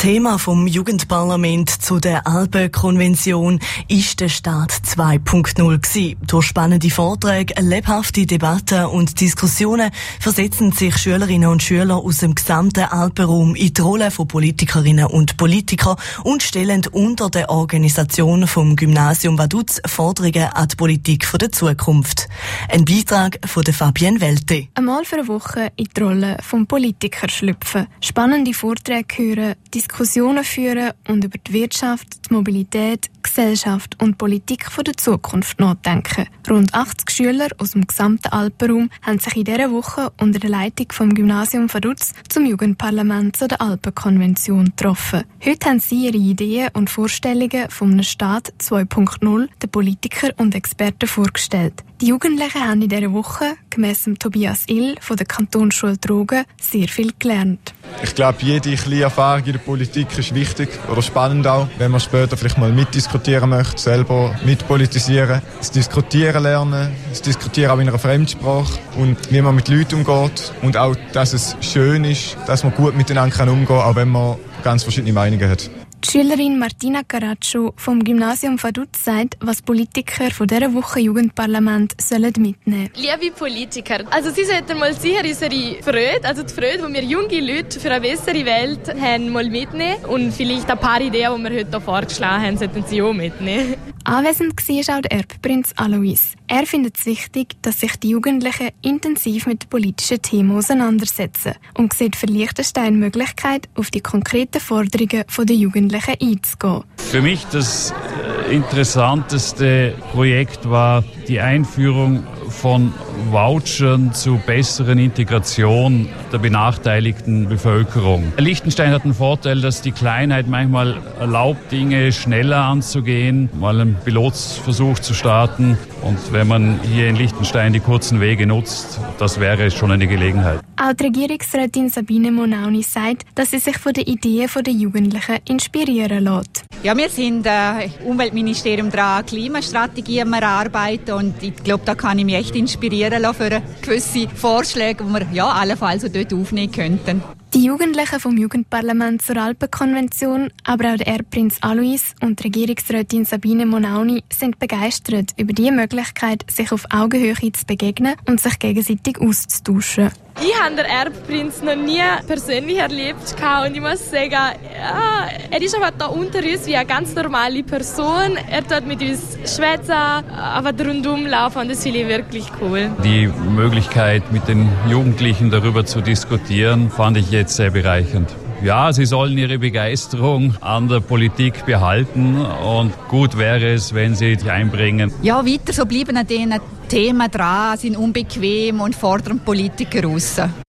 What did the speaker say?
Thema vom Jugendparlament zu der Alpenkonvention ist der Start 2.0 gewesen. Durch spannende Vorträge, lebhafte Debatten und Diskussionen versetzen sich Schülerinnen und Schüler aus dem gesamten Alpenraum in die Rolle von Politikerinnen und Politikern und stellen unter der Organisation vom Gymnasium Vaduz Forderungen an die Politik der Zukunft. Ein Beitrag von der Fabienne Welte. Einmal für eine Woche in die Rolle vom Politiker schlüpfen, spannende Vorträge hören, Diskussionen führen und über die Wirtschaft, die Mobilität, Gesellschaft und Politik der Zukunft nachdenken. Rund 80 Schüler aus dem gesamten Alpenraum haben sich in dieser Woche unter der Leitung vom Gymnasium Vaduz zum Jugendparlament zu der Alpenkonvention getroffen. Heute haben sie ihre Ideen und Vorstellungen von einem Staat 2.0 den Politikern und Experten vorgestellt. Die Jugendlichen haben in dieser Woche, gemäss Tobias Ill von der Kantonsschule Trogen, sehr viel gelernt. Ich glaube, jede kleine Erfahrung in der Politik ist wichtig oder spannend auch, wenn man später vielleicht mal mitdiskutieren möchte, selber mitpolitisieren. Das Diskutieren lernen, das Diskutieren auch in einer Fremdsprache und wie man mit Leuten umgeht und auch, dass es schön ist, dass man gut miteinander umgehen kann, auch wenn man ganz verschiedene Meinungen hat. Die Schülerin Martina Caraccio vom Gymnasium Vaduz sagt, was Politiker von dieser Woche Jugendparlament sollen mitnehmen. Liebe Politiker, also sie sollten mal sicher unsere Freude, also die Freude, die wir junge Leute für eine bessere Welt haben, mal mitnehmen und vielleicht ein paar Ideen, die wir heute hier vorgeschlagen haben, sollten sie auch mitnehmen. Anwesend war auch der Erbprinz Alois. Er findet es wichtig, dass sich die Jugendlichen intensiv mit politischen Themen auseinandersetzen und sieht für Liechtenstein die Möglichkeit, auf die konkreten Forderungen der Jugendlichen einzugehen. Für mich das interessanteste Projekt war die Einführung von Vouchern zur besseren Integration der benachteiligten Bevölkerung. Liechtenstein hat den Vorteil, dass die Kleinheit manchmal erlaubt, Dinge schneller anzugehen, mal einen Pilotsversuch zu starten. Und wenn man hier in Liechtenstein die kurzen Wege nutzt, das wäre schon eine Gelegenheit. Auch die Regierungsrätin Sabine Monauni sagt, dass sie sich von den Ideen der Jugendlichen inspirieren lässt. Ja, wir sind Umweltministerium dran, Klimastrategie am Erarbeiten und ich glaube, da kann ich mich echt inspirieren lassen für gewisse Vorschläge, die wir allenfalls dort aufnehmen könnten. Die Jugendlichen vom Jugendparlament zur Alpenkonvention, aber auch der Erbprinz Alois und die Regierungsrätin Sabine Monauni sind begeistert über die Möglichkeit, sich auf Augenhöhe zu begegnen und sich gegenseitig auszutauschen. Ich habe den Erbprinz noch nie persönlich erlebt und ich muss sagen, ja, er ist aber da unter uns wie eine ganz normale Person. Er tut mit uns schwätzen, aber rundum laufen und das finde ich wirklich cool. Die Möglichkeit, mit den Jugendlichen darüber zu diskutieren, fand ich jetzt sehr bereichernd. Ja, sie sollen ihre Begeisterung an der Politik behalten und gut wäre es, wenn sie die einbringen. Ja, weiter so bleiben an diesen Themen dran, sind unbequem und fordern Politiker raus.